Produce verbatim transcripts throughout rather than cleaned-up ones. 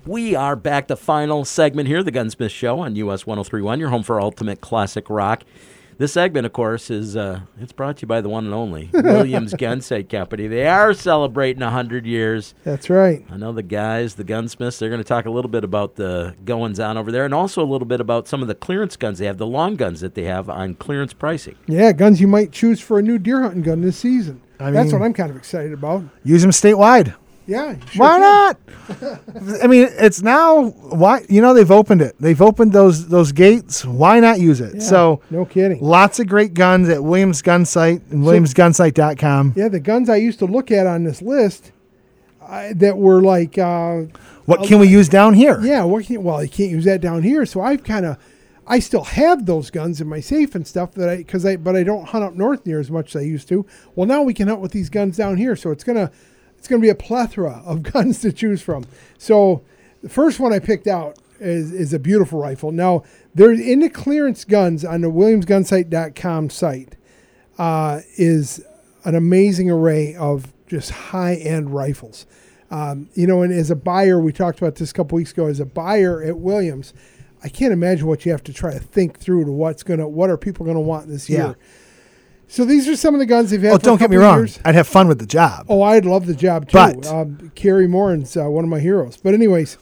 We are back, the final segment here, the Gunsmith Show on U S one oh three point one, your home for ultimate classic rock. This segment, of course, is uh, it's brought to you by the one and only Williams Gun Sight Company. They are celebrating one hundred years. That's right. I know the guys, the gunsmiths, they're going to talk a little bit about the goings-on over there and also a little bit about some of the clearance guns they have, the long guns that they have on clearance pricing. Yeah, guns you might choose for a new deer hunting gun this season. I That's mean, what I'm kind of excited about. Use them statewide. Yeah. you sure Why can. not? I mean, it's now, why, you know, they've opened it. They've opened those those gates. Why not use it? Yeah, So, no kidding. lots of great guns at Williams Gun Sight and williams gun sight dot com. Yeah, the guns I used to look at on this list uh, that were like, uh, What can we use down here? yeah, what can, well, you can't use that down here. So I've kind of, I still have those guns in my safe and stuff that I, because I, but I don't hunt up north near as much as I used to. Well, now we can hunt with these guns down here. So it's gonna, it's gonna be a plethora of guns to choose from. So the first one I picked out is is a beautiful rifle. Now there's in the clearance guns on the williams gun sight dot com site uh, is an amazing array of just high end rifles. Um, you know, and as a buyer, we talked about this a couple weeks ago. As a buyer at Williams, I can't imagine what you have to try to think through to what's gonna, what are people gonna want this Yeah. year. So these are some of the guns they've had. Oh, for don't a get me couple wrong. years. I'd have fun with the job. Oh, I'd love the job too. But- um, Kerry Morin's uh, one of my heroes. But anyways,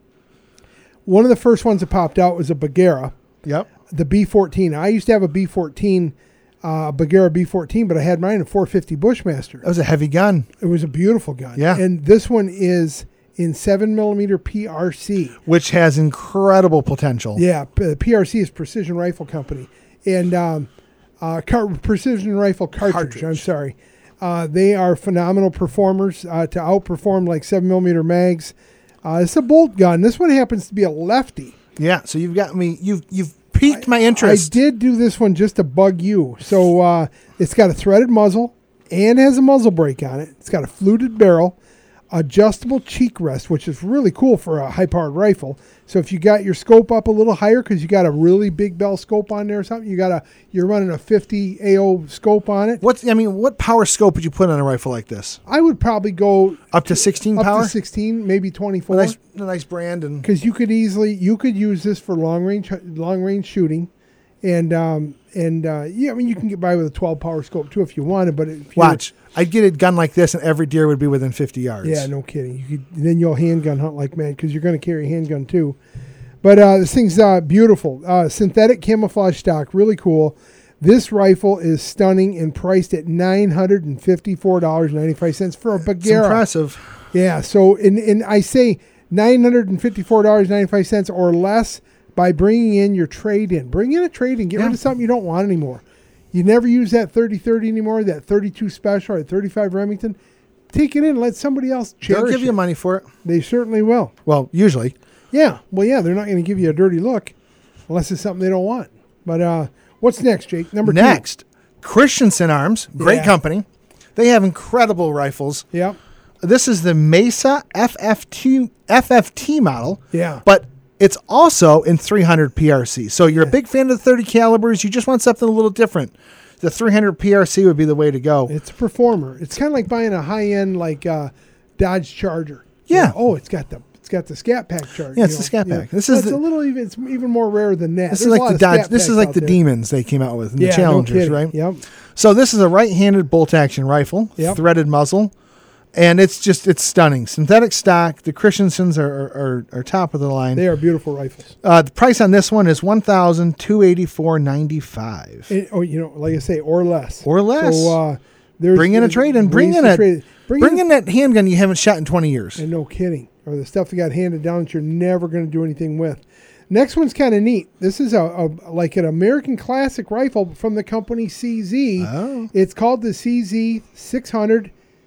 one of the first ones that popped out was a Bagheera, Yep. the B fourteen. I used to have a B fourteen, uh, Bagheera B fourteen, but I had mine a four fifty Bushmaster. That was a heavy gun, It was a beautiful gun. Yeah. And this one is in seven millimeter P R C. which has incredible potential. Yeah, P- P R C is Precision Rifle Company, and um, uh, car- Precision Rifle Cartridge. Cartridge. I'm sorry, uh, they are phenomenal performers uh, to outperform like seven millimeter mags. Uh, it's a bolt gun. This one happens to be a lefty. Yeah, so you've got me, you've you've piqued my I interest. did do this one just to bug you. So uh, it's got a threaded muzzle and has a muzzle brake on it. It's got a fluted barrel, adjustable cheek rest, which is really cool for a high-powered rifle. So if you got your scope up a little higher because you got a really big bell scope on there or something, you got a you're running a fifty A O scope on it. What's I mean, what power scope would you put on a rifle like this? I would probably go Up to sixteen up power? to sixteen, maybe A twenty-four. nice, a nice brand and Because you could easily you could use this for long range long range shooting, and um and uh, yeah, I mean you can get by with a twelve power scope too if you wanted. But if you watch. I'd get a gun like this and every deer would be within fifty yards. yeah, no kidding. You could then you'll handgun hunt like mad because you're going to carry a handgun too. But uh, this thing's uh, beautiful, uh, synthetic camouflage stock, really cool. This rifle is stunning and priced at nine hundred and fifty-four dollars and ninety-five cents for a It's Bagheera. impressive. Yeah, so and, and I say nine hundred fifty-four dollars and ninety-five cents or less by bringing in your trade-in. Bring in a trade-in. Get Yeah. rid of something you don't want anymore. You never use that thirty thirty anymore, that thirty-two Special or that thirty-five Remington. Take it in. Let somebody else cherish They'll give you it. money for it. They certainly will. Well, usually. Yeah. Well, yeah, they're not going to give you a dirty look unless it's something they don't want. But uh, what's next, Jake? Number Next, Christensen Arms, great Yeah. company. They have incredible rifles. two. Yeah. This is the Mesa F F T F F T model. Yeah. But it's also in three hundred P R C. So you're a big fan of the thirty calibers. You just want something a little different. The three hundred P R C would be the way to go. It's a performer. It's kind of like buying a high-end like uh, Dodge Charger. Yeah. You know, oh, it's got the it's got the Scat Pack Charger. Yeah, it's you the Scat know, Pack. yeah. This Well, is it's the- a little even. It's even more rare than that. This There's is a like lot the of Dodge. Scat This is Packs like out the there. Demons they came out with, and Yeah, the Challengers, no kidding. right? Yep. So this is a right-handed bolt-action rifle, Yep. threaded muzzle, and it's just it's stunning. Synthetic stock. The Christensens are are, are, are top of the line. They are beautiful rifles. Uh, the price on this one is one thousand two eighty four ninety five. And, oh, you know, like I say, or less. Or less. So uh, there's Bring in a there's trade in. Bring ways in to a trade. Bring, bring in, in that handgun you haven't shot in twenty years. and no kidding, or the stuff that got handed down that you're never going to do anything with. Next one's kind of neat. This is a, a like an American classic rifle from the company C Z. Oh. It's called the C Z six hundred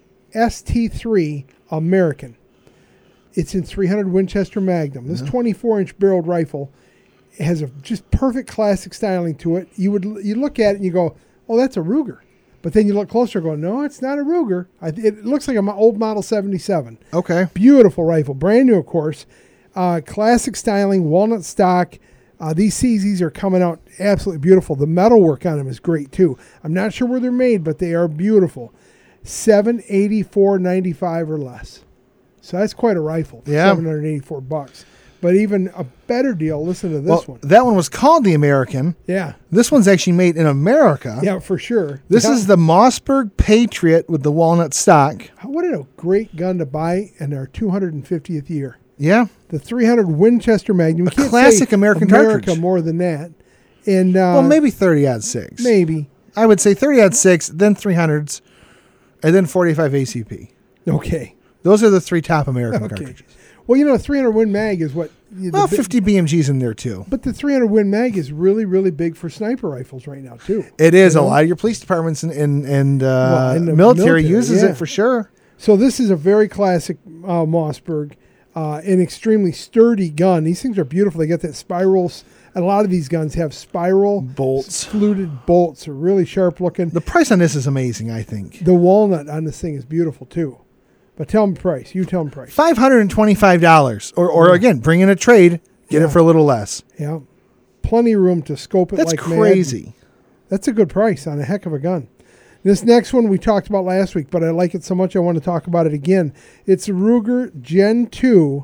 S T three American. It's in three hundred Winchester Magnum. This twenty-four inch barreled rifle has a just perfect classic styling to it. You would you look at it and you go, "Oh, that's a Ruger," but then you look closer, and go, "No, it's not a Ruger. I, it looks like an old model seventy-seven." Okay. Beautiful rifle, brand new, of course. Uh, classic styling, walnut stock. Uh, these C Zs are coming out absolutely beautiful. The metalwork on them is great too. I'm not sure where they're made, but they are beautiful. seven eighty-four ninety-five or less. So that's quite a rifle. For Yeah. seven hundred eighty-four bucks. But even a better deal, listen to this Well, one. that one was called the American. Yeah. This one's actually made in America. Yeah, for sure. This Yeah. is the Mossberg Patriot with the walnut stock. What a great gun to buy in our two hundred fiftieth year. Yeah. The three hundred Winchester Magnum. You A can't classic say American America cartridge. more than that. And uh, Well, maybe thirty aught six. maybe. I would say thirty aught six, then three hundreds, and then forty-five A C P. Okay. Those are the three top American Okay. cartridges. Well, you know, three hundred Win Mag is what. The Well, bi- fifty B M Gs in there too. But the three hundred Win Mag is really, really big for sniper rifles right now too. It is. You A know? lot of your police departments and and, and uh, Well, in the military, military, uses yeah. it for sure. So this is a very classic uh, Mossberg, uh, an extremely sturdy gun. These things are beautiful. They got that spirals. And a lot of these guns have spiral Bolts. fluted bolts. Are really sharp looking. The price on this is amazing, I think. The walnut on this thing is beautiful too. But tell them price. You tell them price. five hundred twenty-five dollars. Or, or again, bring in a trade, get Yeah. it for a little less. Yeah, plenty of room to scope it That's like mad. crazy. That's a good price on a heck of a gun. This next one we talked about last week, but I like it so much I want to talk about it again. It's a Ruger Gen two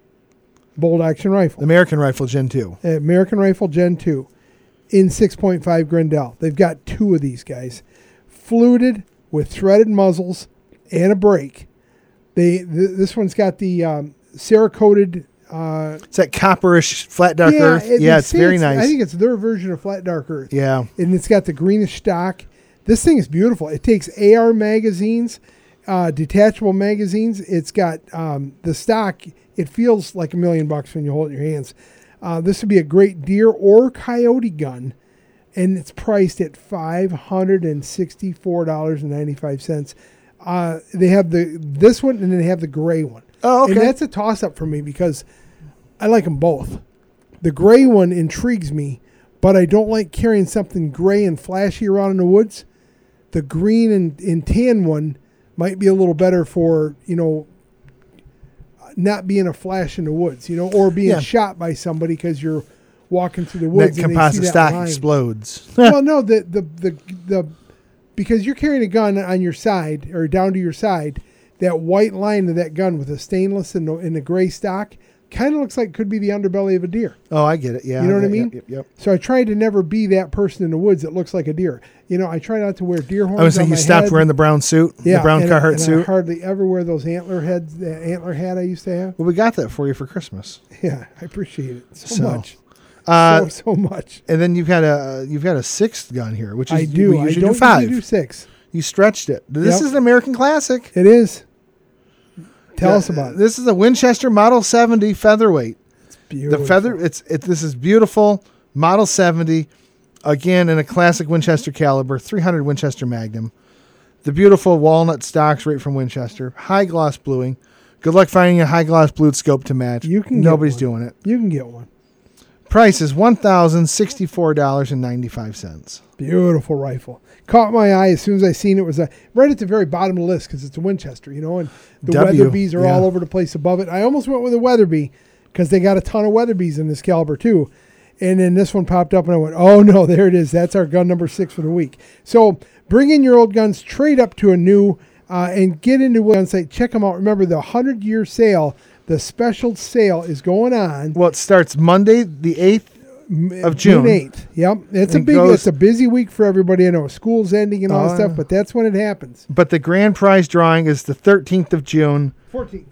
bolt action rifle. The American Rifle Gen two. American Rifle Gen two in six point five Grendel. They've got two of these guys. Fluted with threaded muzzles and a brake. They th- This one's got the um, Cerakoted. Uh, It's that copperish flat dark yeah, earth. it- yeah, they it's say very nice. I think it's their version of flat dark earth. yeah. And it's got the greenish stock. This thing is beautiful. It takes A R magazines, uh, detachable magazines. It's got um, the stock. It feels like a million bucks when you hold it in your hands. Uh, this would be a great deer or coyote gun, and it's priced at five hundred sixty-four dollars and ninety-five cents. Uh, they have the this one, and then they have the gray one. Oh, okay. And that's a toss-up for me because I like them both. The gray one intrigues me, but I don't like carrying something gray and flashy around in the woods. The green and, and tan one might be a little better for, you know, not being a flash in the woods, you know, or being Yeah. shot by somebody because you're walking through the That woods and they see composite that stock line. explodes. Well, no, the, the the the because you're carrying a gun on your side or down to your side, that white line of that gun with the stainless and the, and the gray stock kind of looks like it could be the underbelly of a deer. Oh, I get it. Yeah. You know what I Yep, mean? Yep, yep. So I try to never be that person in the woods that looks like a deer. You know, I try not to wear deer horns. I was on saying you my stopped head. wearing the brown suit, yeah, the brown and, Carhartt and I suit. hardly ever wear those antler heads, the antler hat I used to have. Well, we got that for you for Christmas. Yeah, I appreciate it so, So, much. Uh, so so much. and then you've got a you've got a sixth gun here, which is I do. We I usually don't do five. usually do six. You stretched it. This Yep. is an American classic. It is. Tell Yeah, us about it. This is a Winchester Model seventy featherweight. Beautiful. The feather, it's it. This is beautiful. Model seventy, again in a classic Winchester caliber, three hundred Winchester Magnum. The beautiful walnut stocks right from Winchester. High gloss bluing. Good luck finding a high gloss blued scope to match. You can get Nobody's one. doing it. You can get one. Price is one thousand sixty four dollars and ninety five cents. Beautiful rifle. Caught my eye as soon as I seen it. Was a, right at the very bottom of the list because it's a Winchester, you know, and the W, Weatherbees are yeah. all over the place above it. I almost went with a Weatherby because they got a ton of Weatherbees in this caliber too. And then this one popped up and I went, oh no, there it is. That's our gun number six for the week. So bring in your old guns, trade up to a new, uh, and get into a gun site. Check them out. Remember the hundred year sale, the special sale is going on. Well, it starts Monday the eighth of June. eighth. Yep. It's a And big, goes- it's a busy week for everybody. I know school's ending and all that Oh, stuff, yeah. but that's when it happens. But the grand prize drawing is the thirteenth of June. fourteenth.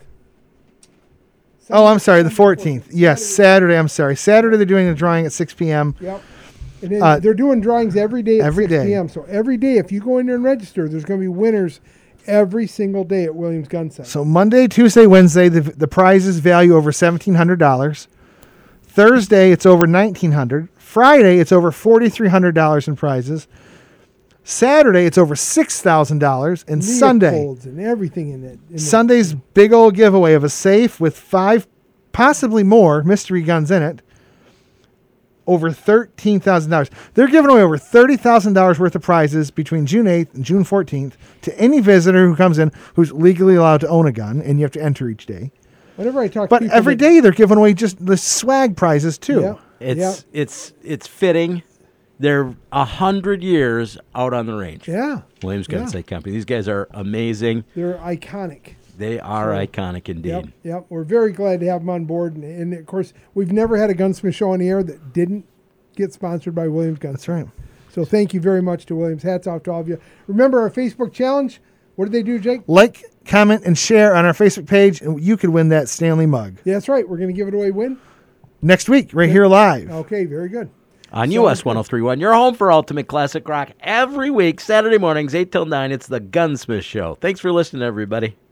Oh, I'm sorry, the fourteenth. Yes, Saturday. I'm sorry. Saturday they're doing a drawing at six p.m. Yep. And then Uh, they're doing drawings every day at every six day. p.m. So every day, if you go in there and register, there's going to be winners every single day at Williams Gun Center. So Monday, Tuesday, Wednesday, the the prizes value over seventeen hundred dollars. Thursday, it's over nineteen hundred. Friday, it's over forty three hundred dollars in prizes. Saturday, it's over six thousand dollars, and Sunday, Leopolds and everything in it. in it. Sunday's big old giveaway of a safe with five, possibly more mystery guns in it. Over thirteen thousand dollars. They're giving away over thirty thousand dollars worth of prizes between June eighth and June fourteenth to any visitor who comes in who's legally allowed to own a gun, and you have to enter each day. Whenever I talk, to But people every that- day they're giving away just the swag prizes too. Yeah. It's Yeah. it's it's fitting. They're a hundred years out on the range. Yeah, Williams Gun Yeah. State Company. These guys are amazing. they're iconic. They are So, iconic indeed. Yep, yep. We're very glad to have them on board. And, and of course, we've never had a Gunsmith show on the air that didn't get sponsored by Williams Gunsmith. That's right. So thank you very much to Williams. Hats off to all of you. Remember our Facebook challenge? What did they do, Jake? Like, comment, and share on our Facebook page, and you could win that Stanley mug Yeah, that's right. We're going to give it away when? next week, right here live. Okay, very good. On So- U S one oh three one, your home for Ultimate Classic Rock every week, Saturday mornings, eight till nine. It's the Gunsmith Show. Thanks for listening, everybody.